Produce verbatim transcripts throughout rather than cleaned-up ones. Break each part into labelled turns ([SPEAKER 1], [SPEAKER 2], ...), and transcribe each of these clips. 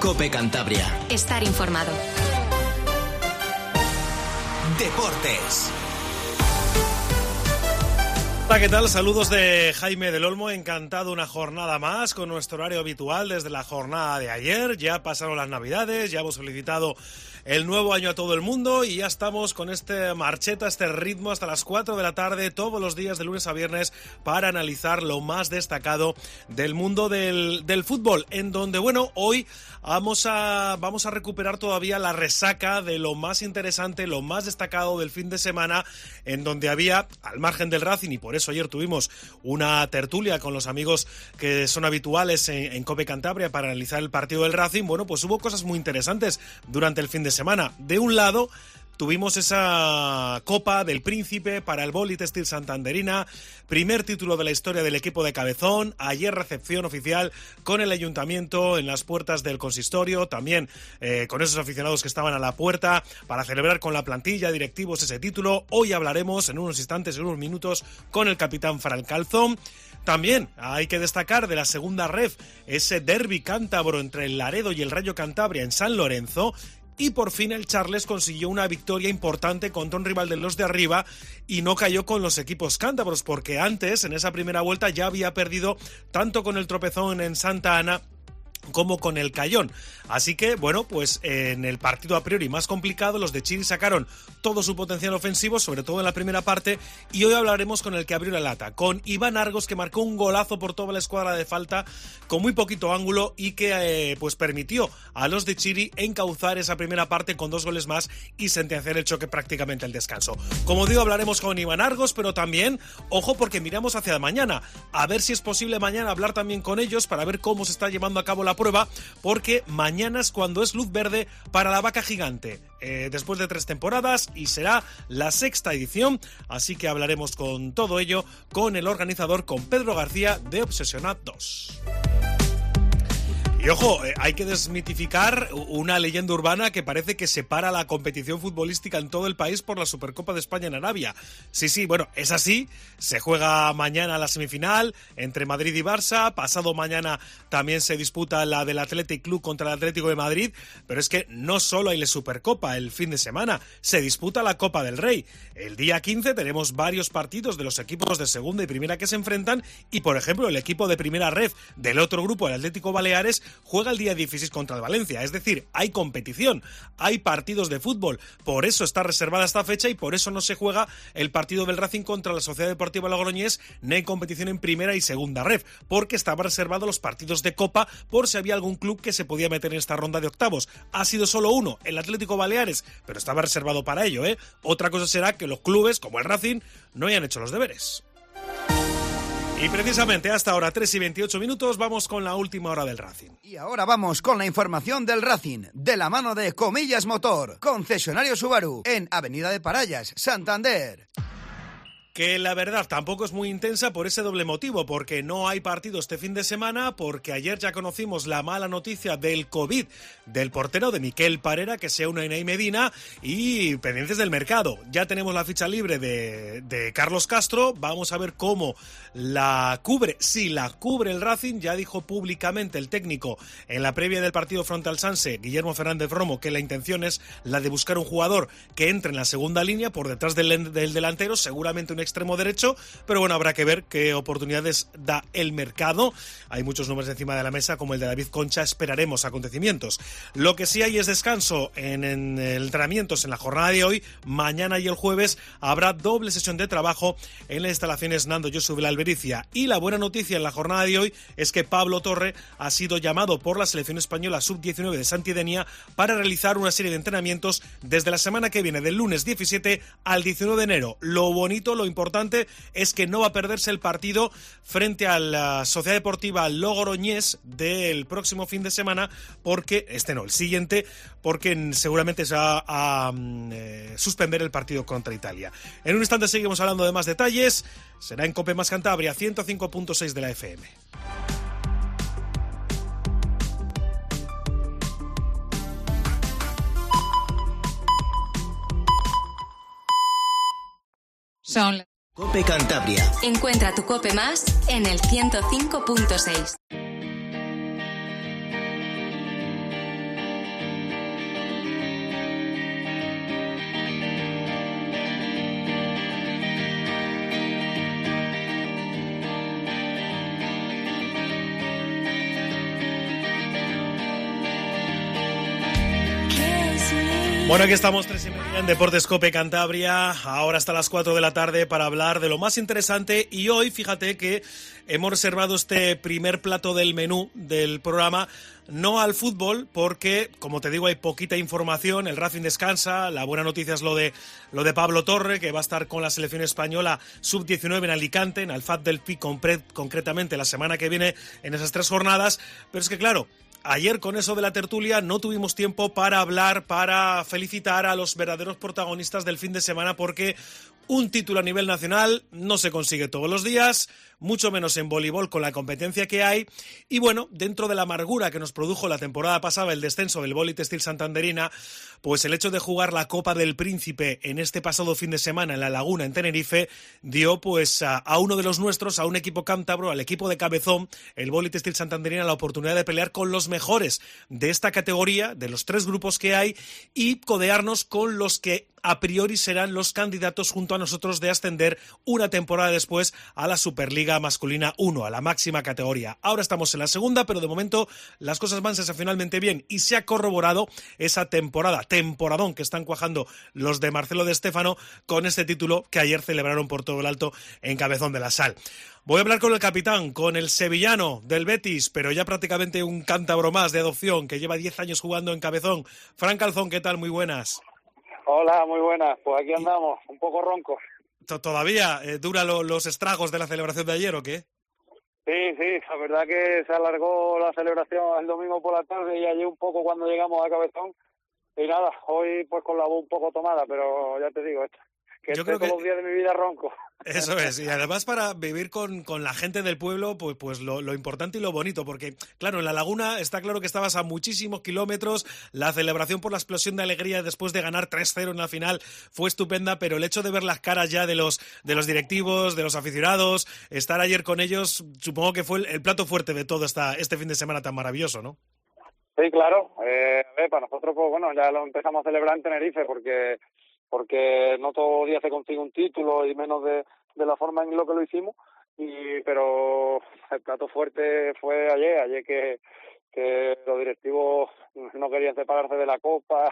[SPEAKER 1] COPE Cantabria.
[SPEAKER 2] Estar informado.
[SPEAKER 1] Deportes.
[SPEAKER 3] Hola, ¿qué tal? Saludos de Jaime del Olmo, encantado una jornada más con nuestro horario habitual desde la jornada de ayer. Ya pasaron las Navidades, ya hemos felicitado el nuevo año a todo el mundo y ya estamos con este marcheta, este ritmo hasta las cuatro de la tarde todos los días de lunes a viernes para analizar lo más destacado del mundo del, del fútbol, en donde, bueno, hoy vamos a, vamos a recuperar todavía la resaca de lo más interesante, lo más destacado del fin de semana, en donde había, al margen del Racing, y por eso ayer tuvimos una tertulia con los amigos que son habituales en, en COPE Cantabria para analizar el partido del Racing. Bueno, pues hubo cosas muy interesantes durante el fin de semana. De un lado, tuvimos esa Copa del Príncipe para el Boli Textil Santanderina, primer título de la historia del equipo de Cabezón. Ayer recepción oficial con el ayuntamiento en las puertas del consistorio, también eh, con esos aficionados que estaban a la puerta para celebrar con la plantilla, directivos, ese título. Hoy hablaremos en unos instantes, en unos minutos, con el capitán Fran Calzón. También hay que destacar de la segunda ref ese derbi cántabro entre el Laredo y el Rayo Cantabria en San Lorenzo. Y por fin el Charles consiguió una victoria importante contra un rival de los de arriba y no cayó con los equipos cántabros, porque antes, en esa primera vuelta, ya había perdido tanto con el tropezón en Santa Ana como con el Cayón. Así que, bueno, pues en el partido a priori más complicado, los de Chiri sacaron todo su potencial ofensivo, sobre todo en la primera parte, y hoy hablaremos con el que abrió la lata, con Iván Argos, que marcó un golazo por toda la escuadra de falta, con muy poquito ángulo, y que eh, pues permitió a los de Chiri encauzar esa primera parte con dos goles más y sentenciar el choque prácticamente al descanso. Como digo, hablaremos con Iván Argos, pero también, ojo, porque miramos hacia mañana, a ver si es posible mañana hablar también con ellos para ver cómo se está llevando a cabo la prueba, porque mañana es cuando es luz verde para la vaca gigante, eh, después de tres temporadas, y será la sexta edición, así que hablaremos con todo ello con el organizador, con Pedro García de Obsesionad dos. Y ojo, eh, hay que desmitificar una leyenda urbana que parece que separa la competición futbolística en todo el país por la Supercopa de España en Arabia. Sí, sí, bueno, es así. Se juega mañana la semifinal entre Madrid y Barça. Pasado mañana también se disputa la del Athletic Club contra el Atlético de Madrid. Pero es que no solo hay la Supercopa el fin de semana, se disputa la Copa del Rey. El día quince tenemos varios partidos de los equipos de segunda y primera que se enfrentan. Y, por ejemplo, el equipo de primera ref del otro grupo, el Atlético Baleares, juega el día dieciséis contra el Valencia. Es decir, hay competición, hay partidos de fútbol. Por eso está reservada esta fecha y por eso no se juega el partido del Racing contra la Sociedad Deportiva Logroñés, ni hay competición en primera y segunda ref, porque estaban reservados los partidos de Copa por si había algún club que se podía meter en esta ronda de octavos. Ha sido solo uno, el Atlético Baleares, pero estaba reservado para ello, ¿eh? Otra cosa será que los clubes, como el Racing, no hayan hecho los deberes. Y precisamente hasta ahora, tres y veintiocho minutos, vamos con la última hora del Racing.
[SPEAKER 4] Y ahora vamos con la información del Racing, de la mano de Comillas Motor, concesionario Subaru, en Avenida de Parayas, Santander.
[SPEAKER 3] Que la verdad tampoco es muy intensa por ese doble motivo, porque no hay partido este fin de semana, porque ayer ya conocimos la mala noticia del COVID del portero de Miquel Parera, que se une a Inay Medina, y pendientes del mercado. Ya tenemos la ficha libre de, de Carlos Castro, vamos a ver cómo la cubre, si la cubre el Racing. Ya dijo públicamente el técnico en la previa del partido frente al Sanse, Guillermo Fernández Romo, que la intención es la de buscar un jugador que entre en la segunda línea por detrás del, del delantero, seguramente un extremo derecho, pero bueno, habrá que ver qué oportunidades da el mercado. Hay muchos nombres encima de la mesa, como el de David Concha. Esperaremos acontecimientos. Lo que sí hay es descanso en, en entrenamientos en la jornada de hoy. Mañana y el jueves habrá doble sesión de trabajo en las instalaciones Nando Josu de la Albericia. Y la buena noticia en la jornada de hoy es que Pablo Torre ha sido llamado por la selección española sub diecinueve de Santidenia para realizar una serie de entrenamientos desde la semana que viene, del lunes diecisiete al diecinueve de enero. Lo bonito, lo importante es que no va a perderse el partido frente a la Sociedad Deportiva Logroñés del próximo fin de semana, porque, este no, el siguiente, porque seguramente se va a, a eh, suspender el partido contra Italia. En un instante seguimos hablando de más detalles. Será en COPE Más Cantabria, ciento cinco punto seis de la F M.
[SPEAKER 2] Son
[SPEAKER 1] COPE Cantabria.
[SPEAKER 2] Encuentra tu COPE Más en el ciento cinco punto seis.
[SPEAKER 3] Bueno, aquí estamos tres y media en Deportes Cope Cantabria, ahora hasta las cuatro de la tarde para hablar de lo más interesante, y hoy fíjate que hemos reservado este primer plato del menú del programa no al fútbol, porque, como te digo, hay poquita información, el Racing descansa, la buena noticia es lo de lo de Pablo Torre, que va a estar con la selección española sub diecinueve en Alicante, en Alfat del Pi, concretamente la semana que viene en esas tres jornadas, pero es que claro, ayer con eso de la tertulia no tuvimos tiempo para hablar, para felicitar a los verdaderos protagonistas del fin de semana, porque un título a nivel nacional no se consigue todos los días, mucho menos en voleibol con la competencia que hay, y bueno, dentro de la amargura que nos produjo la temporada pasada el descenso del Vóley Textil Santanderina, pues el hecho de jugar la Copa del Príncipe en este pasado fin de semana en La Laguna, en Tenerife, dio pues a, a uno de los nuestros, a un equipo cántabro, al equipo de Cabezón, el Vóley Textil Santanderina, la oportunidad de pelear con los mejores de esta categoría, de los tres grupos que hay, y codearnos con los que a priori serán los candidatos junto a nosotros de ascender una temporada después a la Superliga Masculina uno, a la máxima categoría. Ahora estamos en la segunda, pero de momento las cosas van sensacionalmente bien y se ha corroborado esa temporada, temporadón que están cuajando los de Marcelo de Stéfano con este título que ayer celebraron por todo el alto en Cabezón de la Sal. Voy a hablar con el capitán, con el sevillano del Betis, pero ya prácticamente un cántabro más de adopción que lleva diez años jugando en Cabezón. Fran Calzón, ¿qué tal? Muy buenas.
[SPEAKER 5] Hola, muy buenas. Pues aquí andamos, un poco roncos.
[SPEAKER 3] ¿Todavía eh, dura lo, los estragos de la celebración de ayer o qué?
[SPEAKER 5] Sí, sí, la verdad que se alargó la celebración el domingo por la tarde y ayer un poco cuando llegamos a Cabezón. Y nada, hoy pues con la voz un poco tomada, pero ya te digo esto, que
[SPEAKER 3] Yo
[SPEAKER 5] estoy
[SPEAKER 3] creo que
[SPEAKER 5] todos los días de mi vida ronco.
[SPEAKER 3] Eso es, y además para vivir con, con la gente del pueblo, pues, pues lo, lo importante y lo bonito, porque claro, en La Laguna está claro que estabas a muchísimos kilómetros, la celebración por la explosión de alegría después de ganar tres cero en la final fue estupenda, pero el hecho de ver las caras ya de los, de los directivos, de los aficionados, estar ayer con ellos, supongo que fue el, el plato fuerte de todo esta, este fin de semana tan maravilloso, ¿no?
[SPEAKER 5] Sí, claro, eh, a ver, para nosotros pues bueno, ya lo empezamos a celebrar en Tenerife porque... porque no todo día se consigue un título y menos de, de la forma en lo que lo hicimos, y pero el plato fuerte fue ayer, ayer que, que los directivos no querían separarse de la Copa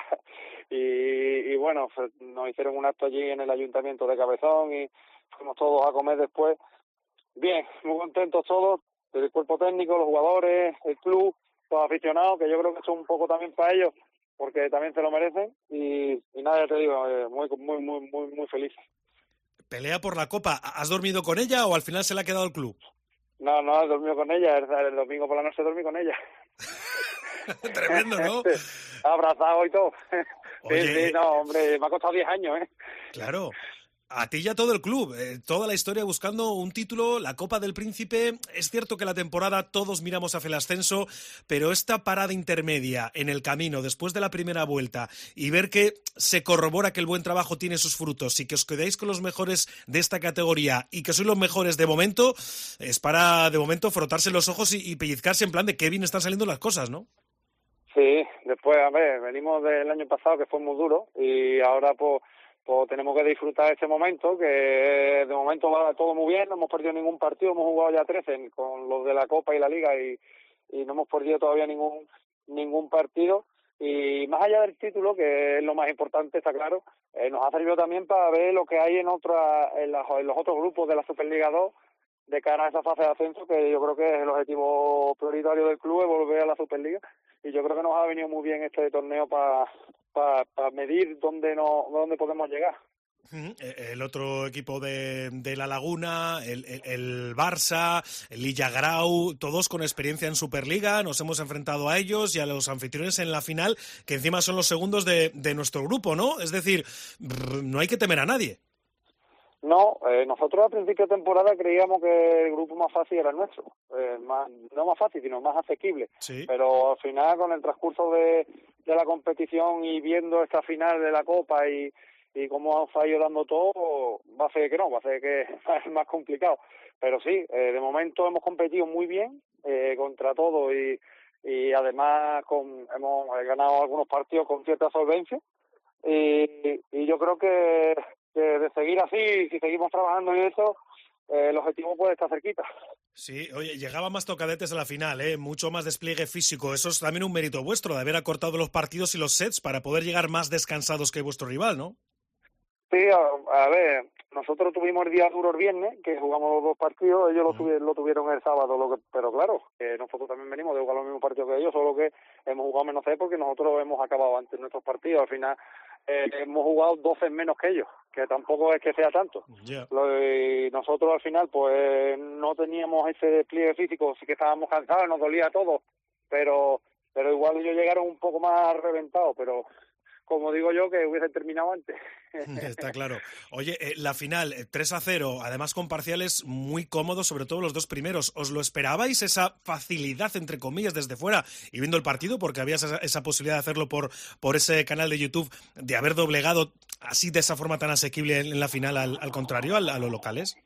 [SPEAKER 5] y, y bueno, nos hicieron un acto allí en el Ayuntamiento de Cabezón y fuimos todos a comer después. Bien, muy contentos todos, el cuerpo técnico, los jugadores, el club, los aficionados, que yo creo que son un poco también para ellos, porque también se lo merecen, y, y nada, ya te digo, eh, muy, muy, muy, muy, muy feliz.
[SPEAKER 3] Pelea por la Copa, ¿has dormido con ella o al final se le ha quedado el club?
[SPEAKER 5] No, no, he dormido con ella, el, el domingo por la noche dormí con ella.
[SPEAKER 3] Tremendo, ¿no?
[SPEAKER 5] Abrazado y todo.
[SPEAKER 3] Oye,
[SPEAKER 5] sí, sí, no, hombre, me ha costado diez años, ¿eh?
[SPEAKER 3] Claro. A ti ya todo el club, eh, toda la historia buscando un título, la Copa del Príncipe. Es cierto que la temporada todos miramos hacia el ascenso, pero esta parada intermedia en el camino después de la primera vuelta y ver que se corrobora que el buen trabajo tiene sus frutos y que os quedáis con los mejores de esta categoría y que sois los mejores de momento, es para de momento frotarse los ojos y, y pellizcarse en plan de qué bien están saliendo las cosas, ¿no?
[SPEAKER 5] Sí, después, a ver, venimos del año pasado que fue muy duro y ahora pues pues tenemos que disfrutar este momento, que de momento va todo muy bien, no hemos perdido ningún partido, hemos jugado ya trece con los de la Copa y la Liga y, y no hemos perdido todavía ningún ningún partido, y más allá del título, que es lo más importante, está claro, eh, nos ha servido también para ver lo que hay en, otra, en, la, en los otros grupos de la Superliga dos de cara a esa fase de ascenso, que yo creo que es el objetivo prioritario del club, es volver a la Superliga, y yo creo que nos ha venido muy bien este torneo para para pa medir dónde no dónde podemos llegar.
[SPEAKER 3] El otro equipo de, de La Laguna, el, el, el Barça, el Illa Grau, todos con experiencia en Superliga, nos hemos enfrentado a ellos y a los anfitriones en la final, que encima son los segundos de, de nuestro grupo, ¿no? Es decir, no hay que temer a nadie.
[SPEAKER 5] No, eh, nosotros a principio de temporada creíamos que el grupo más fácil era el nuestro, eh, más, no más fácil, sino más asequible,
[SPEAKER 3] sí. Pero
[SPEAKER 5] al final con el transcurso de, de la competición y viendo esta final de la Copa y, y cómo ha ido dando todo, va a ser que no, va a ser que es más complicado, pero sí, eh, de momento hemos competido muy bien eh, contra todo y, y además con, hemos ganado algunos partidos con cierta solvencia y, y yo creo que de seguir así, si seguimos trabajando en eso, eh, el objetivo puede estar cerquita.
[SPEAKER 3] Sí, oye, llegaba más tocadetes a la final, ¿eh? Mucho más despliegue físico. Eso es también un mérito vuestro, de haber acortado los partidos y los sets para poder llegar más descansados que vuestro rival, ¿no?
[SPEAKER 5] Sí, a, a ver, nosotros tuvimos el día duro el viernes, que jugamos los dos partidos, ellos lo, tuvi- lo tuvieron el sábado, lo que, pero claro, que nosotros también venimos de jugar los mismos partidos que ellos, solo que hemos jugado menos C porque nosotros hemos acabado antes nuestros partidos, al final eh, hemos jugado doce menos que ellos, que tampoco es que sea tanto.
[SPEAKER 3] Yeah.
[SPEAKER 5] Lo, y nosotros al final pues no teníamos ese despliegue físico, sí que estábamos cansados, nos dolía todo, pero pero igual ellos llegaron un poco más reventados, pero como digo yo, que hubiesen terminado antes.
[SPEAKER 3] Está claro. Oye, eh, la final, eh, tres a cero, además con parciales muy cómodos, sobre todo los dos primeros. ¿Os lo esperabais, esa facilidad, entre comillas, desde fuera y viendo el partido? Porque había esa, esa posibilidad de hacerlo por, por ese canal de YouTube, de haber doblegado así de esa forma tan asequible en, en la final al, al contrario, al, a los locales.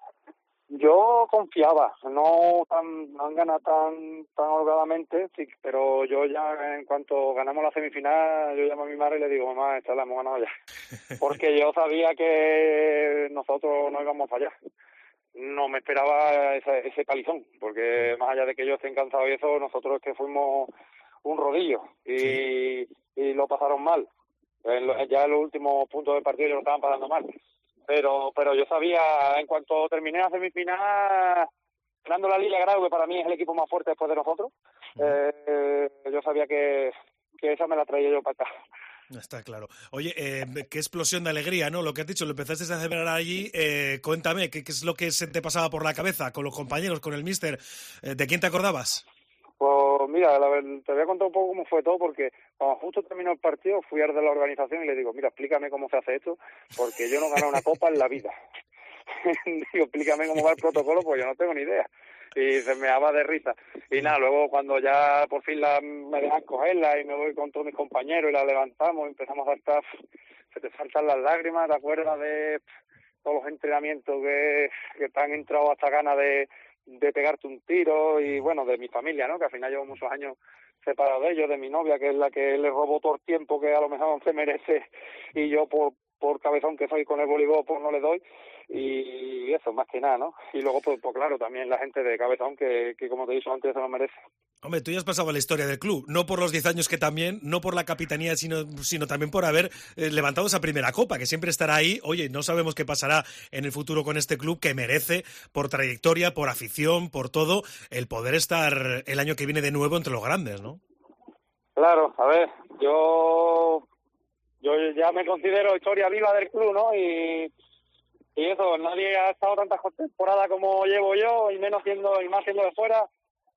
[SPEAKER 5] Yo confiaba, no tan no han ganado tan tan holgadamente, sí, pero yo ya en cuanto ganamos la semifinal, yo llamo a mi madre y le digo, mamá, esta la hemos ganado ya, porque yo sabía que nosotros no íbamos a fallar. No me esperaba ese, ese palizón, porque más allá de que ellos estén cansados y eso, nosotros es que fuimos un rodillo y, sí. y lo pasaron mal. En lo, ya en los últimos puntos del partido ellos lo estaban pasando mal. Pero pero yo sabía, en cuanto terminé la semifinal, ganando la Liga Grau, que para mí es el equipo más fuerte después de nosotros, uh-huh. eh, yo sabía que, que esa me la traía yo para acá.
[SPEAKER 3] Está claro. Oye, eh, qué explosión de alegría, ¿no? Lo que has dicho, lo empezaste a celebrar allí. Eh, cuéntame, ¿qué, ¿qué es lo que se te pasaba por la cabeza con los compañeros, con el míster? Eh, ¿De quién te acordabas?
[SPEAKER 5] Pues mira, la, te voy a contar un poco cómo fue todo, porque cuando justo terminó el partido fui a de la organización y le digo, mira, explícame cómo se hace esto, porque yo no he ganado una copa en la vida. Digo, explícame cómo va el protocolo, pues yo no tengo ni idea. Y se me daba de risa. Y nada, luego cuando ya por fin la, me dejan cogerla y me voy con todos mis compañeros y la levantamos y empezamos a saltar, se te saltan las lágrimas, ¿te acuerdas de todos los entrenamientos que, que te han entrado hasta ganas de... de pegarte un tiro y bueno, de mi familia, ¿no? Que al final llevo muchos años separado de ellos, de mi novia, que es la que le robó todo el tiempo que a lo mejor se merece y yo por por cabezón que soy con el voleibol pues no le doy y eso, más que nada, ¿no? Y luego pues, pues claro, también la gente de cabezón que, que como te he dicho antes se lo merece.
[SPEAKER 3] Hombre, tú ya has pasado a la historia del club, no por los diez años que también, no por la capitanía, sino, sino también por haber eh, levantado esa primera copa, que siempre estará ahí. Oye, no sabemos qué pasará en el futuro con este club, que merece, por trayectoria, por afición, por todo, el poder estar el año que viene de nuevo entre los grandes, ¿no?
[SPEAKER 5] Claro, a ver, yo yo ya me considero historia viva del club, ¿no? Y, y eso, nadie ha estado tantas temporadas como llevo yo, y menos siendo, y más siendo de fuera.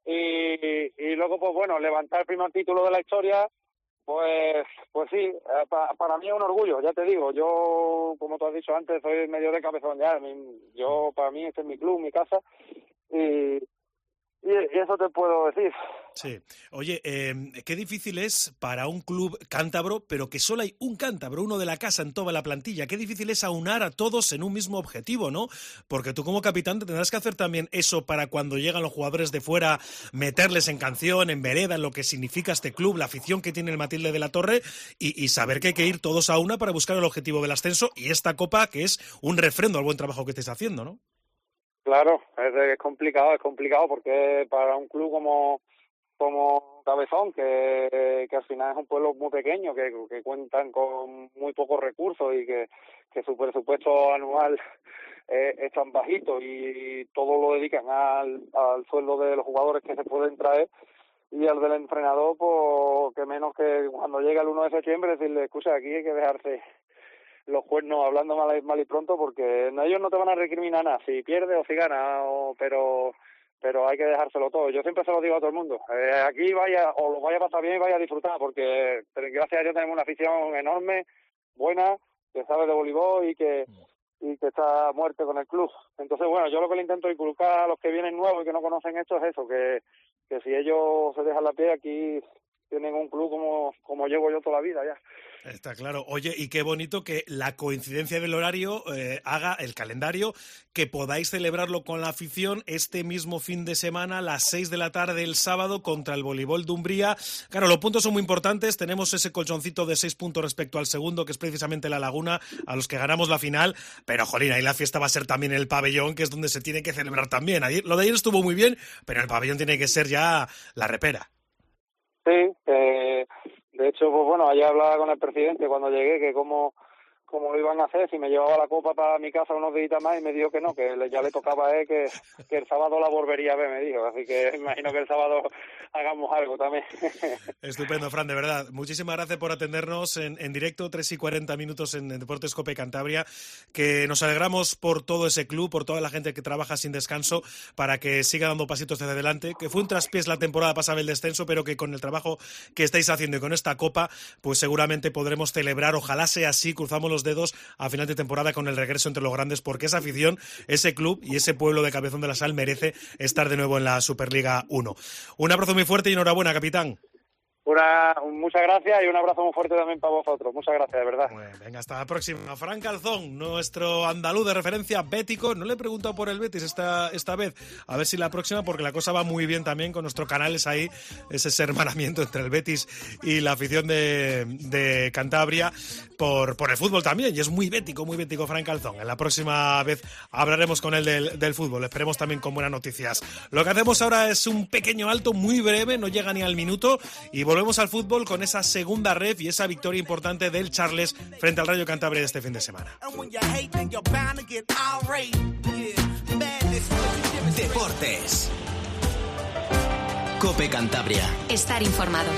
[SPEAKER 5] Y, y luego, pues bueno, levantar el primer título de la historia, pues pues sí, para, para mí es un orgullo, ya te digo. Yo, como tú has dicho antes, soy medio de cabezón ya. Yo, para mí, este es mi club, mi casa, y, y, y eso te puedo decir.
[SPEAKER 3] Sí. Oye, eh, qué difícil es para un club cántabro, pero que solo hay un cántabro, uno de la casa en toda la plantilla. Qué difícil es aunar a todos en un mismo objetivo, ¿no? Porque tú como capitán te tendrás que hacer también eso para cuando llegan los jugadores de fuera, meterles en canción, en vereda, en lo que significa este club, la afición que tiene el Matilde de la Torre y, y saber que hay que ir todos a una para buscar el objetivo del ascenso y esta copa que es un refrendo al buen trabajo que estáis haciendo, ¿no?
[SPEAKER 5] Claro, es, es complicado, es complicado porque para un club como como Cabezón, que, que al final es un pueblo muy pequeño, que, que cuentan con muy pocos recursos y que, que su presupuesto anual eh, es tan bajito y todo lo dedican al, al sueldo de los jugadores que se pueden traer y al del entrenador, pues que menos que cuando llega el uno de septiembre decirle, escucha, aquí hay que dejarse los cuernos hablando mal y, mal y pronto porque ellos no te van a recriminar nada, si pierde o si gana, o, pero... pero hay que dejárselo todo. Yo siempre se lo digo a todo el mundo. Eh, aquí vaya, o lo vaya a pasar bien y vaya a disfrutar, porque gracias a Dios tenemos una afición enorme, buena, que sabe de voleibol y que y que está a muerte con el club. Entonces, bueno, yo lo que le intento inculcar a los que vienen nuevos y que no conocen esto es eso, que, que si ellos se dejan la piel, aquí tienen un club como, como llevo yo toda la vida ya.
[SPEAKER 3] Está claro. Oye, y qué bonito que la coincidencia del horario eh, haga el calendario que podáis celebrarlo con la afición este mismo fin de semana a las seis de la tarde el sábado contra el Voleibol de Umbría. Claro, los puntos son muy importantes. Tenemos ese colchoncito de seis puntos respecto al segundo, que es precisamente la Laguna, a los que ganamos la final. Pero, jolín, ahí la fiesta va a ser también en el pabellón, que es donde se tiene que celebrar también. Ayer, lo de ayer estuvo muy bien, pero el pabellón tiene que ser ya la repera.
[SPEAKER 5] Sí, eh... de hecho, pues bueno, ayer hablaba con el presidente cuando llegué que cómo, cómo lo iban a hacer, si me llevaba la copa para mi casa unos días más, y me dijo que no, que ya le tocaba a él, que, que el sábado la volvería a ver, me dijo. Así que imagino que el sábado hagamos algo también.
[SPEAKER 3] Estupendo, Fran, de verdad. Muchísimas gracias por atendernos en, en directo, tres y cuarenta minutos en, en Deportes Cope Cantabria, que nos alegramos por todo ese club, por toda la gente que trabaja sin descanso para que siga dando pasitos hacia adelante, que fue un traspiés la temporada pasada el descenso, pero que con el trabajo que estáis haciendo y con esta copa, pues seguramente podremos celebrar, ojalá sea así, cruzamos los dedos a final de temporada con el regreso entre los grandes, porque esa afición, ese club y ese pueblo de Cabezón de la Sal merece estar de nuevo en la Superliga uno. Un abrazo muy fuerte y enhorabuena, capitán.
[SPEAKER 5] Una, muchas gracias y un abrazo muy fuerte también para vosotros. Muchas gracias, de verdad.
[SPEAKER 3] Bueno, venga, hasta la próxima. Fran Calzón, nuestro andaluz de referencia bético. No le he preguntado por el Betis esta, esta vez. A ver si la próxima, porque la cosa va muy bien también con nuestros canales ahí. Ese hermanamiento entre el Betis y la afición de, de Cantabria por, por el fútbol también. Y es muy bético, muy bético Fran Calzón. En la próxima vez hablaremos con él del, del fútbol. Esperemos también con buenas noticias. Lo que hacemos ahora es un pequeño alto muy breve, no llega ni al minuto, y volvemos Volvemos al fútbol con esa segunda ref y esa victoria importante del Charles frente al Rayo Cantabria de este fin de semana.
[SPEAKER 1] Deportes. Cope Cantabria.
[SPEAKER 2] Estar informado.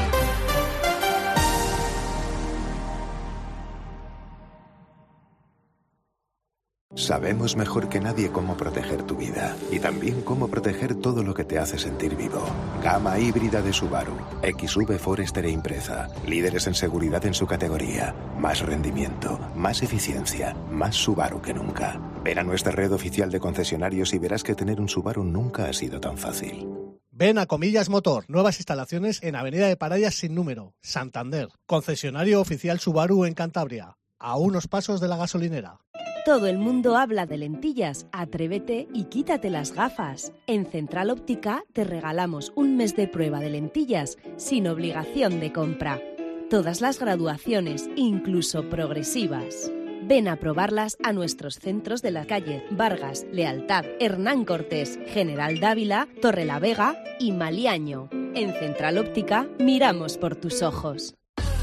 [SPEAKER 6] Sabemos mejor que nadie cómo proteger tu vida y también cómo proteger todo lo que te hace sentir vivo. Gama híbrida de Subaru, X V Forester e Impreza, líderes en seguridad en su categoría, más rendimiento, más eficiencia, más Subaru que nunca. Ven a nuestra red oficial de concesionarios y verás que tener un Subaru nunca ha sido tan fácil.
[SPEAKER 7] Ven a Comillas Motor, nuevas instalaciones en Avenida de Parayas sin número, Santander, concesionario oficial Subaru en Cantabria, a unos pasos de la gasolinera.
[SPEAKER 8] Todo el mundo habla de lentillas, atrévete y quítate las gafas. En Central Óptica te regalamos un mes de prueba de lentillas sin obligación de compra. Todas las graduaciones, incluso progresivas. Ven a probarlas a nuestros centros de la calle Vargas, Lealtad, Hernán Cortés, General Dávila, Torrelavega y Maliaño. En Central Óptica miramos por tus ojos.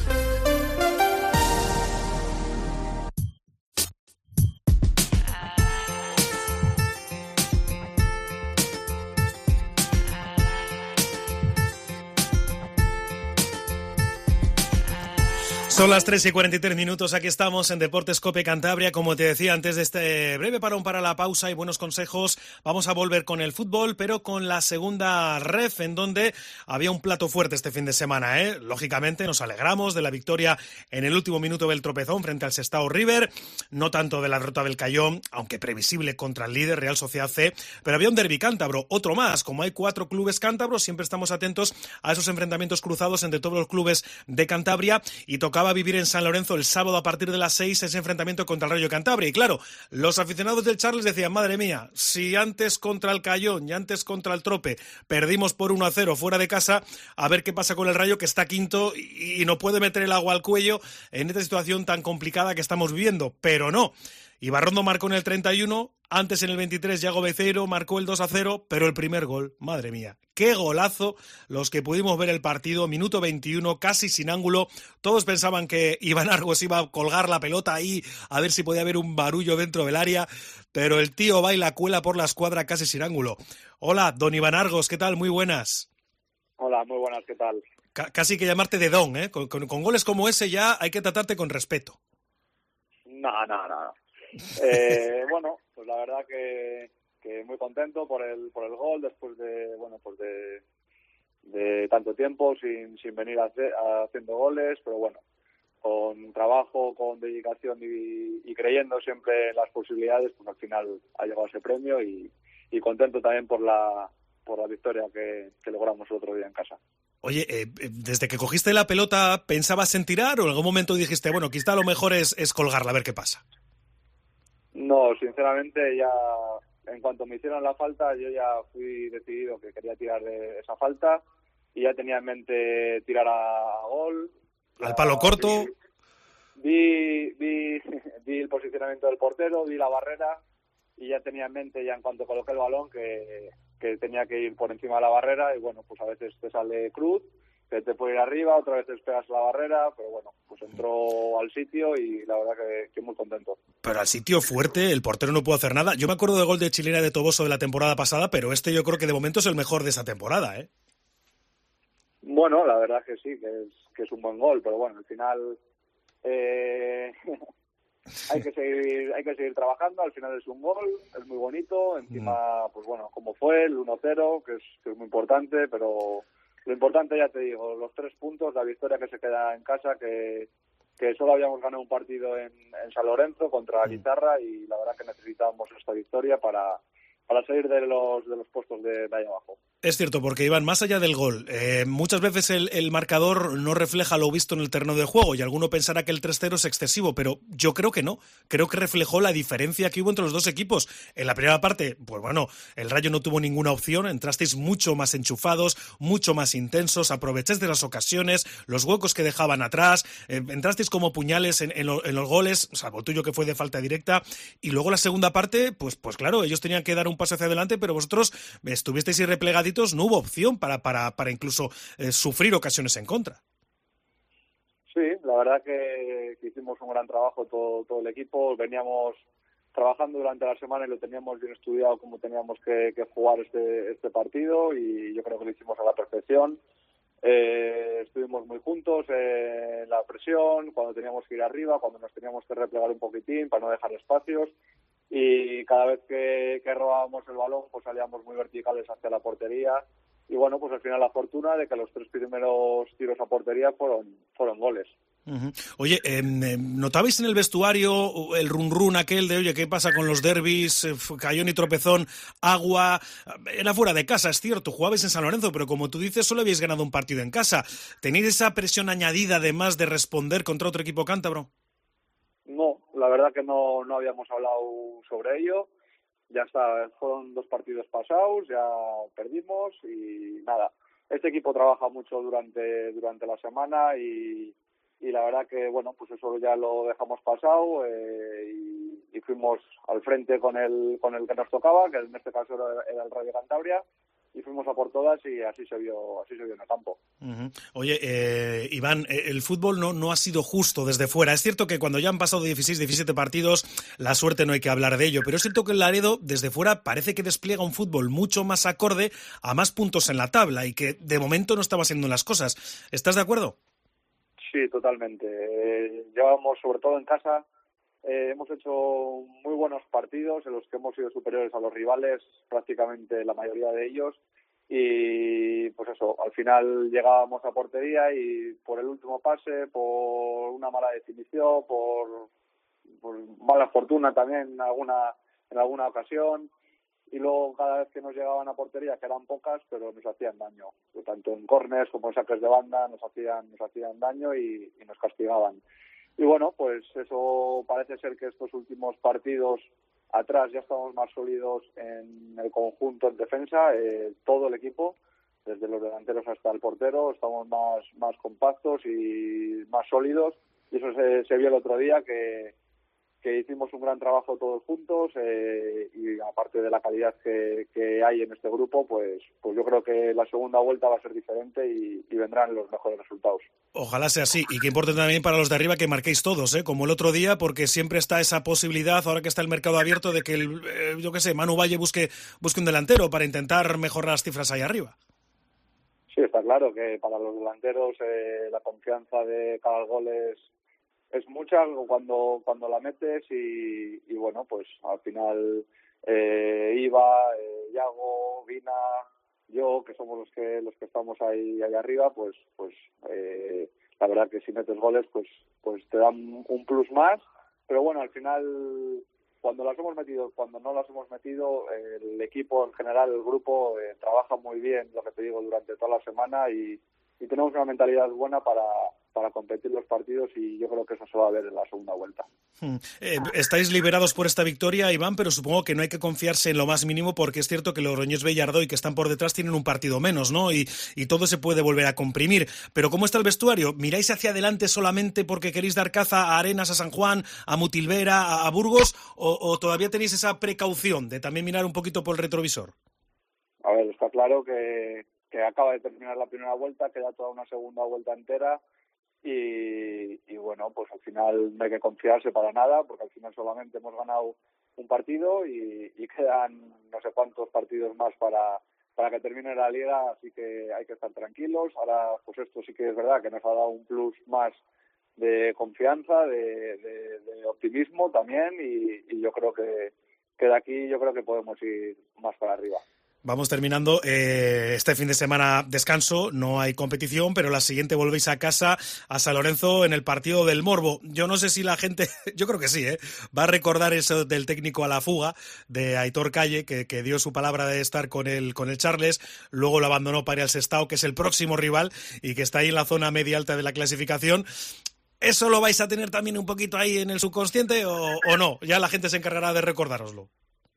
[SPEAKER 3] Son las tres y cuarenta y tres minutos, aquí estamos en Deportes Cope Cantabria. Como te decía antes de este breve parón para la pausa y buenos consejos, vamos a volver con el fútbol, pero con la segunda ref, en donde había un plato fuerte este fin de semana, ¿eh? Lógicamente nos alegramos de la victoria en el último minuto del tropezón frente al Sestao River, no tanto de la derrota del Cayón, aunque previsible contra el líder Real Sociedad C, pero había un derbi cántabro, otro más. Como hay cuatro clubes cántabros, siempre estamos atentos a esos enfrentamientos cruzados entre todos los clubes de Cantabria, y tocaba vivir en San Lorenzo el sábado a partir de las seis ese enfrentamiento contra el Rayo Cantabria. Y claro, los aficionados del Charles decían, madre mía, si antes contra el Cayón y antes contra el Trope perdimos por uno a cero fuera de casa, a ver qué pasa con el Rayo, que está quinto y no puede meter el agua al cuello en esta situación tan complicada que estamos viviendo. Pero no. Ibarrondo marcó en el treinta y uno, antes en el veintitrés Yago Beceiro marcó el dos a cero, pero el primer gol, madre mía, qué golazo. Los que pudimos ver el partido, minuto veintiuno, casi sin ángulo, todos pensaban que Iván Argos iba a colgar la pelota ahí, a ver si podía haber un barullo dentro del área, pero el tío va y la cuela por la escuadra casi sin ángulo. Hola, don Iván Argos, ¿qué tal? Muy buenas.
[SPEAKER 5] Hola, muy buenas, ¿qué tal?
[SPEAKER 3] C- casi que llamarte de don, ¿eh? Con, con, con goles como ese ya hay que tratarte con respeto.
[SPEAKER 5] No, no, no. Eh, bueno, pues la verdad que, que muy contento por el por el gol después de bueno pues de, de tanto tiempo sin sin venir a hacer, a haciendo goles, pero bueno, con trabajo, con dedicación y, y creyendo siempre en las posibilidades, pues al final ha llegado ese premio y, y contento también por la por la victoria que, que logramos el otro día en casa.
[SPEAKER 3] Oye, eh, desde que cogiste la pelota, ¿pensabas en tirar o en algún momento dijiste, bueno, quizá lo mejor es, es colgarla, a ver qué pasa?
[SPEAKER 9] No, sinceramente ya en cuanto me hicieron la falta, yo ya fui decidido que quería tirar de esa falta y ya tenía en mente tirar a, a gol.
[SPEAKER 3] Al palo corto.
[SPEAKER 9] Vi, vi, vi el posicionamiento del portero, vi la barrera y ya tenía en mente ya en cuanto coloqué el balón que, que tenía que ir por encima de la barrera y bueno, pues a veces te sale cruz, que te puede ir arriba, otra vez te pegas la barrera, pero bueno, pues entró al sitio y la verdad que, que muy contento.
[SPEAKER 3] Pero al sitio fuerte, el portero no pudo hacer nada. Yo me acuerdo del gol de Chilena de Toboso de la temporada pasada, pero este yo creo que de momento es el mejor de esa temporada, ¿eh?
[SPEAKER 9] Bueno, la verdad que sí, que es, que es un buen gol, pero bueno, al final eh, hay que seguir hay que seguir trabajando, al final es un gol, es muy bonito, encima, pues bueno, como fue el uno cero, que es, que es muy importante, pero lo importante, ya te digo, los tres puntos, la victoria que se queda en casa, que, que solo habíamos ganado un partido en, en San Lorenzo contra la Guitarra y la verdad que necesitábamos esta victoria para, para salir de los, de los puestos de, de ahí abajo.
[SPEAKER 3] Es cierto, porque Iván, más allá del gol, eh, muchas veces el, el marcador no refleja lo visto en el terreno de juego y alguno pensará que el tres cero es excesivo, pero yo creo que no. Creo que reflejó la diferencia que hubo entre los dos equipos. En la primera parte, pues bueno, el Rayo no tuvo ninguna opción, entrasteis mucho más enchufados, mucho más intensos, aprovecháis de las ocasiones, los huecos que dejaban atrás, eh, entrasteis como puñales en, en, lo, en los goles, salvo tuyo que fue de falta directa, y luego la segunda parte, pues, pues claro, ellos tenían que dar un paso hacia adelante, pero vosotros estuvisteis irreplegaditos, no hubo opción para, para, para incluso eh, sufrir ocasiones en contra.
[SPEAKER 9] Sí, la verdad que, que hicimos un gran trabajo todo, todo el equipo, veníamos trabajando durante la semana y lo teníamos bien estudiado cómo teníamos que, que jugar este, este partido y yo creo que lo hicimos a la perfección. Eh, estuvimos muy juntos eh, en la presión, cuando teníamos que ir arriba, cuando nos teníamos que replegar un poquitín para no dejar espacios y cada vez que, que robábamos el balón pues salíamos muy verticales hacia la portería y bueno, pues al final la fortuna de que los tres primeros tiros a portería fueron, fueron goles.
[SPEAKER 3] Uh-huh. Oye, eh, ¿notabais en el vestuario el run run aquel de, oye, qué pasa con los derbis, eh, cayón y tropezón, agua? Era fuera de casa, es cierto, jugabais en San Lorenzo, pero como tú dices, solo habíais ganado un partido en casa. ¿Tenéis esa presión añadida además de responder contra otro equipo cántabro?
[SPEAKER 9] No, la verdad que no, no habíamos hablado sobre ello. Ya está, fueron dos partidos pasados, ya perdimos y nada. Este equipo trabaja mucho durante durante la semana y, y la verdad que, bueno, pues eso ya lo dejamos pasado eh, y, y fuimos al frente con el con el que nos tocaba, que en este caso era, era el Rayo Cantabria, y fuimos a por todas y así se vio así se vio en el campo.
[SPEAKER 3] Uh-huh. Oye, eh, Iván, el fútbol no, no ha sido justo desde fuera. Es cierto que cuando ya han pasado dieciséis, diecisiete partidos, la suerte no hay que hablar de ello, pero es cierto que el Laredo, desde fuera, parece que despliega un fútbol mucho más acorde a más puntos en la tabla y que de momento no estaba haciendo las cosas. ¿Estás de acuerdo?
[SPEAKER 9] Sí, totalmente. Eh, llevamos, sobre todo en casa, Eh, hemos hecho muy buenos partidos en los que hemos sido superiores a los rivales, prácticamente la mayoría de ellos, y pues eso, al final llegábamos a portería y por el último pase, por una mala definición, por, por mala fortuna también en alguna, en alguna ocasión, y luego cada vez que nos llegaban a portería, que eran pocas, pero nos hacían daño, tanto en córners como en saques de banda nos hacían, nos hacían daño y, y nos castigaban. Y bueno, pues eso parece ser que estos últimos partidos atrás ya estamos más sólidos en el conjunto en defensa, eh, todo el equipo, desde los delanteros hasta el portero, estamos más, más compactos y más sólidos. Y eso se, se vio el otro día, que, que hicimos un gran trabajo todos juntos eh, y aparte de la calidad que, que hay en este grupo, pues, pues yo creo que la segunda vuelta va a ser diferente y, y vendrán los mejores resultados.
[SPEAKER 3] Ojalá sea así, y que importe también para los de arriba que marquéis todos, ¿eh? Como el otro día, porque siempre está esa posibilidad, ahora que está el mercado abierto, de que, el, eh, yo qué sé, Manu Valle busque, busque un delantero para intentar mejorar las cifras ahí arriba.
[SPEAKER 9] Sí, está claro que para los delanteros eh, la confianza de cada gol es, es mucha cuando cuando la metes y, y bueno, pues al final eh, Iva, eh, Yago, Vina, yo, que somos los que los que estamos ahí, ahí arriba, pues pues eh, la verdad que si metes goles pues pues te dan un plus más, pero bueno, al final cuando las hemos metido, cuando no las hemos metido, el equipo en general, el grupo eh, trabaja muy bien, lo que te digo, durante toda la semana y, y tenemos una mentalidad buena para, para competir los partidos, y yo creo que eso se va a ver en la segunda vuelta.
[SPEAKER 3] Hmm. Eh, estáis liberados por esta victoria, Iván, pero supongo que no hay que confiarse en lo más mínimo, porque es cierto que Logroñés B y Ardoy, que están por detrás, tienen un partido menos, ¿no? Y, y todo se puede volver a comprimir. Pero ¿cómo está el vestuario? ¿Miráis hacia adelante solamente porque queréis dar caza a Arenas, a San Juan, a Mutilvera, a, a Burgos, o, o todavía tenéis esa precaución de también mirar un poquito por el retrovisor?
[SPEAKER 9] A ver, está claro que, que acaba de terminar la primera vuelta, queda toda una segunda vuelta entera. Y, y bueno, pues al final no hay que confiarse para nada, porque al final solamente hemos ganado un partido y, y quedan no sé cuántos partidos más para, para que termine la liga, así que hay que estar tranquilos. Ahora, pues esto sí que es verdad que nos ha dado un plus más de confianza, de, de, de optimismo también, y, y yo creo que, que de aquí yo creo que podemos ir más para arriba.
[SPEAKER 3] Vamos terminando. Eh, este fin de semana descanso, no hay competición, pero la siguiente volvéis a casa, a San Lorenzo, en el partido del Morbo. Yo no sé si la gente, yo creo que sí, ¿eh? va a recordar eso del técnico a la fuga, de Aitor Calle, que, que dio su palabra de estar con el, con el Charles, luego lo abandonó para ir al Sestao, que es el próximo rival y que está ahí en la zona media alta de la clasificación. ¿Eso lo vais a tener también un poquito ahí en el subconsciente o, o no? Ya la gente se encargará de recordároslo.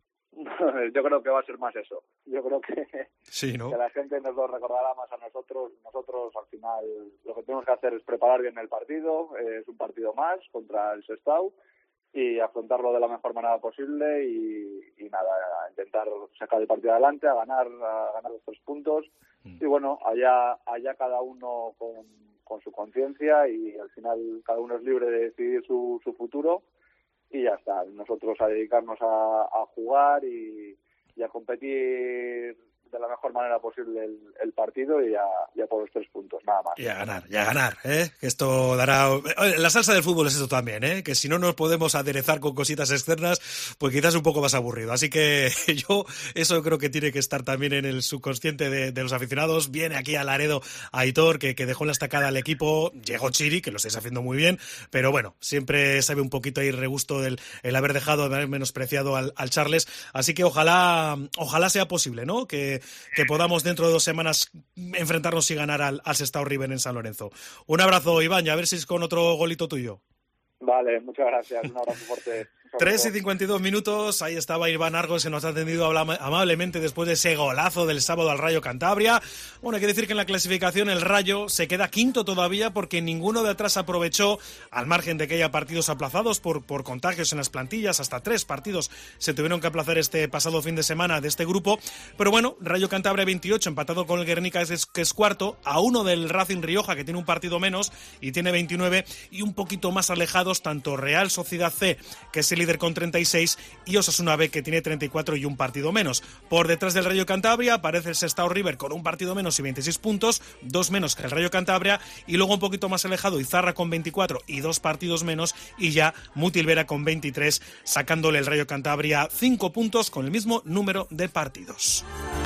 [SPEAKER 9] Yo creo que va a ser más eso. Yo creo que,
[SPEAKER 3] sí, ¿no?
[SPEAKER 9] que la gente nos lo recordará más a nosotros. Nosotros, al final, lo que tenemos que hacer es preparar bien el partido. Eh, es un partido más contra el Sestao y afrontarlo de la mejor manera posible y, y nada, a intentar sacar el partido adelante, a ganar a ganar los tres puntos. Mm. Y bueno, allá allá cada uno con, con su conciencia, y al final cada uno es libre de decidir su, su futuro. Y ya está, nosotros a dedicarnos a, a jugar y, y a competir de la mejor manera posible el, el partido y a, y a por los tres puntos, nada más.
[SPEAKER 3] Y a ganar, y a ganar, ¿eh? Que esto dará... La salsa del fútbol es eso también, ¿eh? Que si no nos podemos aderezar con cositas externas, pues quizás un poco más aburrido. Así que yo, eso creo que tiene que estar también en el subconsciente de, de los aficionados. Viene aquí a Laredo Aitor, que, que dejó en la estacada al equipo. Llegó Chiri, que lo estáis haciendo muy bien. Pero bueno, siempre sabe un poquito ahí regusto del el haber dejado, de haber menospreciado al, al Charles. Así que ojalá, ojalá sea posible, ¿no? Que que podamos dentro de dos semanas enfrentarnos y ganar al, al Sestao River en San Lorenzo. Un abrazo, Iván, y a ver si es con otro golito tuyo.
[SPEAKER 9] Vale, muchas gracias. Un abrazo fuerte.
[SPEAKER 3] tres y cincuenta y dos minutos, ahí estaba Iván Argos, que nos ha atendido amablemente después de ese golazo del sábado al Rayo Cantabria. Bueno, hay que decir que en la clasificación el Rayo se queda quinto todavía porque ninguno de atrás aprovechó, al margen de que haya partidos aplazados por, por contagios en las plantillas. Hasta tres partidos se tuvieron que aplazar este pasado fin de semana de este grupo. Pero bueno, Rayo Cantabria veintiocho, empatado con el Guernica, que es, que es cuarto, a uno del Racing Rioja, que tiene un partido menos y tiene veintinueve, y un poquito más alejados tanto Real Sociedad C, que es el líder con treinta y seis, y Osasuna B, que tiene treinta y cuatro y un partido menos. Por detrás del Rayo Cantabria aparece el Sestao River con un partido menos y veintiséis puntos, dos menos que el Rayo Cantabria, y luego un poquito más alejado Izarra con veinticuatro y dos partidos menos, y ya Mutilvera con veintitrés, sacándole el Rayo Cantabria cinco puntos con el mismo número de partidos.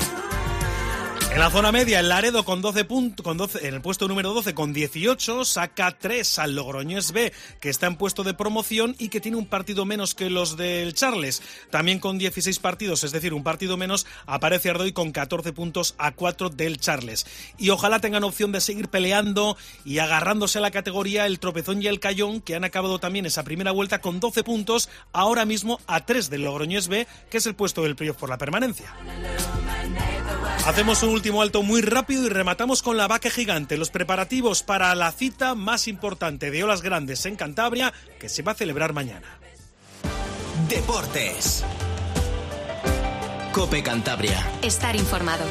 [SPEAKER 3] En la zona media, el Laredo con doce puntos, con doce, en el puesto número doce con dieciocho, saca tres al Logroñés B, que está en puesto de promoción y que tiene un partido menos que los del Charles. También con dieciséis partidos, es decir, un partido menos, aparece Ardoy con catorce puntos a cuatro del Charles. Y ojalá tengan opción de seguir peleando y agarrándose a la categoría el Tropezón y el Cayón, que han acabado también esa primera vuelta con doce puntos, ahora mismo a tres del Logroñés B, que es el puesto del playoff por la permanencia. Hacemos un último alto muy rápido y rematamos con la Vaque Gigante, los preparativos para la cita más importante de Olas Grandes en Cantabria, que se va a celebrar mañana.
[SPEAKER 1] Deportes. COPE Cantabria.
[SPEAKER 2] Estar informado.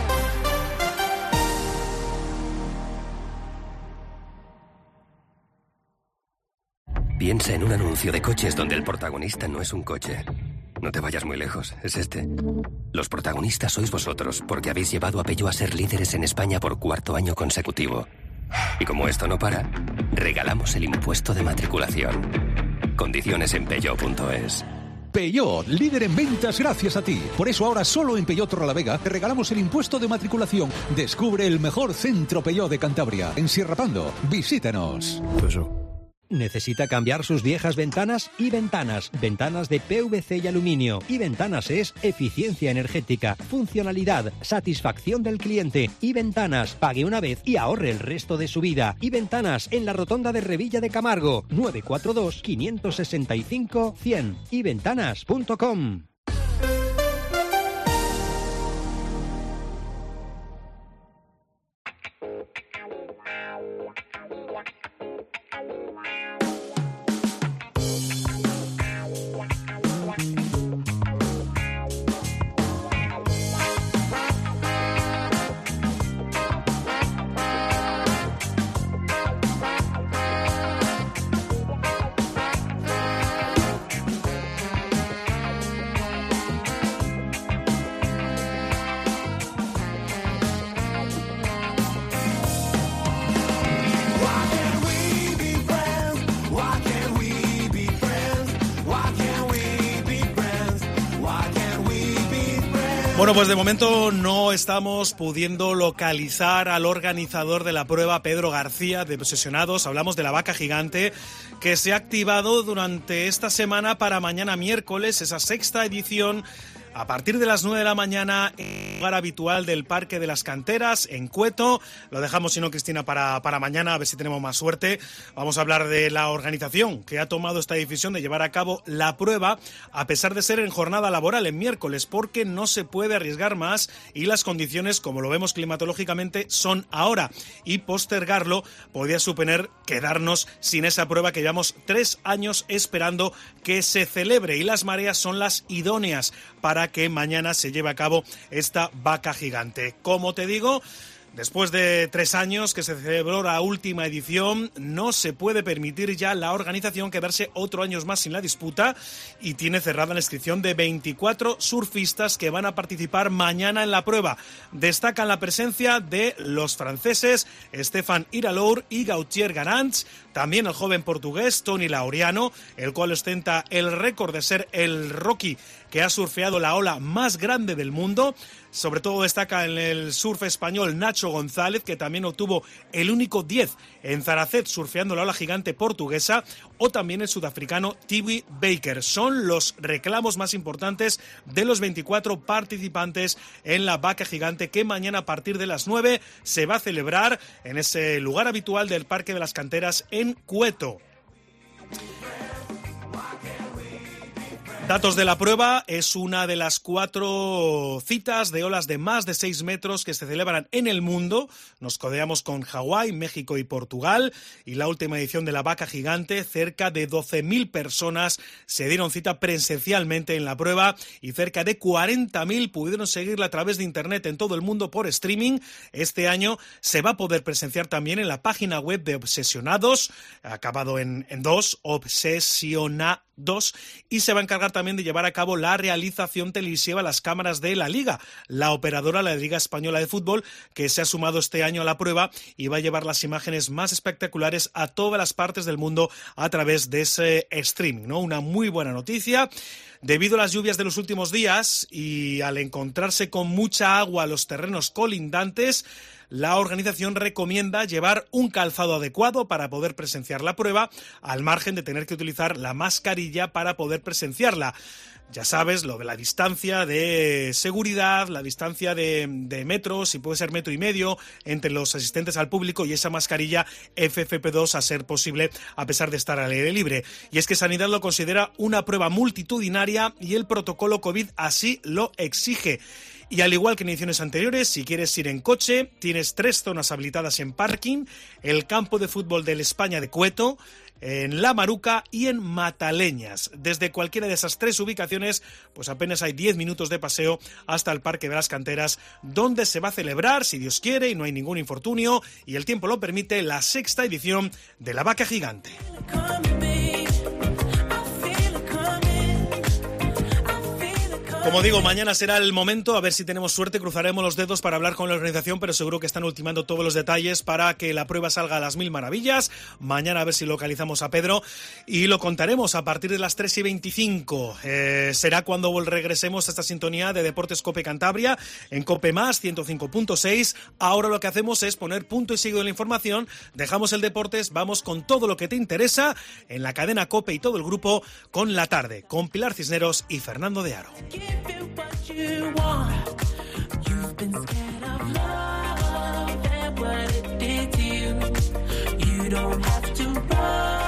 [SPEAKER 10] Piensa en un anuncio de coches donde el protagonista no es un coche. No te vayas muy lejos, es este. Los protagonistas sois vosotros, porque habéis llevado a Peugeot a ser líderes en España por cuarto año consecutivo. Y como esto no para, regalamos el impuesto de matriculación. Condiciones en peugeot punto es.
[SPEAKER 11] Peugeot, líder en ventas gracias a ti. Por eso ahora solo en Peugeot Torrelavega te regalamos el impuesto de matriculación. Descubre el mejor centro Peugeot de Cantabria, en Sierra Pando. Visítanos.
[SPEAKER 12] Peugeot. ¿Necesita cambiar sus viejas ventanas? Y Ventanas, ventanas de P V C y aluminio. Y Ventanas es eficiencia energética, funcionalidad, satisfacción del cliente. Y Ventanas, pague una vez y ahorre el resto de su vida. Y Ventanas, en la rotonda de Revilla de Camargo, nueve cuatro dos, cinco seis cinco, cien. y ventanas punto com.
[SPEAKER 3] Bueno, pues de momento no estamos pudiendo localizar al organizador de la prueba, Pedro García, de Obsesionados. Hablamos de la vaca gigante que se ha activado durante esta semana para mañana miércoles, esa sexta edición, a partir de las nueve de la mañana, en el lugar habitual del Parque de las Canteras, en Cueto. Lo dejamos, si no, Cristina, para, para mañana, a ver si tenemos más suerte. Vamos a hablar de la organización que ha tomado esta decisión de llevar a cabo la prueba, a pesar de ser en jornada laboral, en miércoles, porque no se puede arriesgar más y las condiciones, como lo vemos climatológicamente, son ahora. Y postergarlo podría suponer quedarnos sin esa prueba que llevamos tres años esperando que se celebre. Y las mareas son las idóneas para que mañana se lleve a cabo esta vaca gigante. Como te digo, después de tres años que se celebró la última edición, no se puede permitir ya la organización quedarse otro año más sin la disputa y tiene cerrada la inscripción de veinticuatro surfistas que van a participar mañana en la prueba. Destacan la presencia de los franceses Stéphane Iralour y Gauthier Garants, también el joven portugués Toni Laureano, el cual ostenta el récord de ser el rookie que ha surfeado la ola más grande del mundo. Sobre todo destaca en el surf español Nacho González, que también obtuvo el único diez en Zaracet surfeando la ola gigante portuguesa, o también el sudafricano Tiwi Baker. Son los reclamos más importantes de los veinticuatro participantes en la vaca gigante que mañana a partir de las nueve se va a celebrar en ese lugar habitual del Parque de las Canteras en Cueto. Datos de la prueba: es una de las cuatro citas de olas de más de seis metros que se celebran en el mundo. Nos codeamos con Hawái, México y Portugal. Y la última edición de la vaca gigante, cerca de doce mil personas se dieron cita presencialmente en la prueba y cerca de cuarenta mil pudieron seguirla a través de internet en todo el mundo por streaming. Este año se va a poder presenciar también en la página web de Obsesionados, acabado en, en dos, Obsesiona dos, y se va a encargar también de llevar a cabo la realización televisiva a las cámaras de la Liga, la operadora, la Liga Española de Fútbol, que se ha sumado este año a la prueba y va a llevar las imágenes más espectaculares a todas las partes del mundo a través de ese streaming, ¿no? Una muy buena noticia. Debido a las lluvias de los últimos días y al encontrarse con mucha agua los terrenos colindantes, la organización recomienda llevar un calzado adecuado para poder presenciar la prueba, al margen de tener que utilizar la mascarilla para poder presenciarla. Ya sabes, lo de la distancia de seguridad, la distancia de, de metros, si puede ser metro y medio, entre los asistentes al público, y esa mascarilla F F P dos a ser posible a pesar de estar al aire libre. Y es que Sanidad lo considera una prueba multitudinaria y el protocolo COVID así lo exige. Y al igual que en ediciones anteriores, si quieres ir en coche, tienes tres zonas habilitadas en parking: el campo de fútbol del España de Cueto, en La Maruca y en Mataleñas. Desde cualquiera de esas tres ubicaciones, pues apenas hay diez minutos de paseo hasta el Parque de las Canteras, donde se va a celebrar, si Dios quiere y no hay ningún infortunio y el tiempo lo permite, la sexta edición de la vaca gigante. Como digo, mañana será el momento, a ver si tenemos suerte, cruzaremos los dedos para hablar con la organización, pero seguro que están ultimando todos los detalles para que la prueba salga a las mil maravillas. Mañana a ver si localizamos a Pedro y lo contaremos a partir de las tres y veinticinco. Eh, será cuando regresemos a esta sintonía de Deportes COPE Cantabria en COPE Más ciento cinco punto seis. Ahora lo que hacemos es poner punto y seguido en la información, dejamos el deportes, vamos con todo lo que te interesa en la cadena COPE y todo el grupo con La Tarde, con Pilar Cisneros y Fernando de Aro.
[SPEAKER 13] You want. You've been scared of love and what it did to you. You don't have to run.